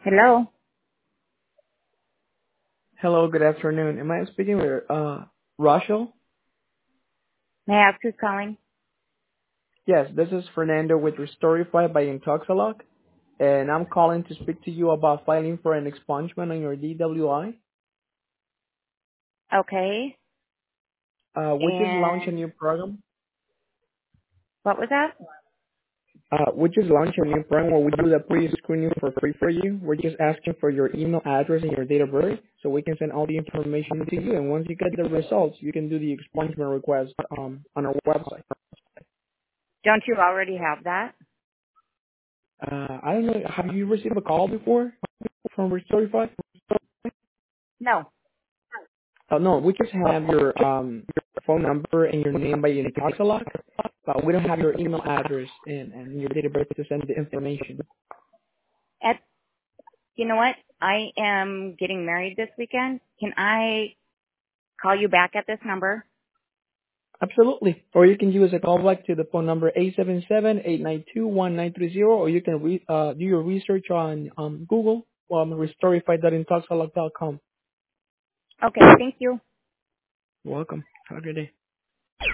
Hello. Hello, good afternoon. Am I speaking with Rachel? May I ask who's calling? Yes, this is Fernando with Restorify by Intoxalock, and I'm calling to speak to you about filing for an expungement on your DWI. Okay. We just launched a And new program. what was that? We just launched a new program where we do the pre-screening for free for you. We're just asking for your email address and your date of birth so we can send all the information to you. And once you get the results, you can do the expungement request on our website. Don't you already have that? I don't know. Have you received a call before from Restorify? No. No, we just have your phone number and your name by Intoxalock, but we don't have your email address and your date of birth to send the information. At, you know what? I am getting married this weekend. Can I call you back at this number? Absolutely. Or you can use a callback to the phone number 877-892-1930, or you can do your research on Google, restorify.intoxalock.com. Okay. Thank you. You're welcome. Have a good day.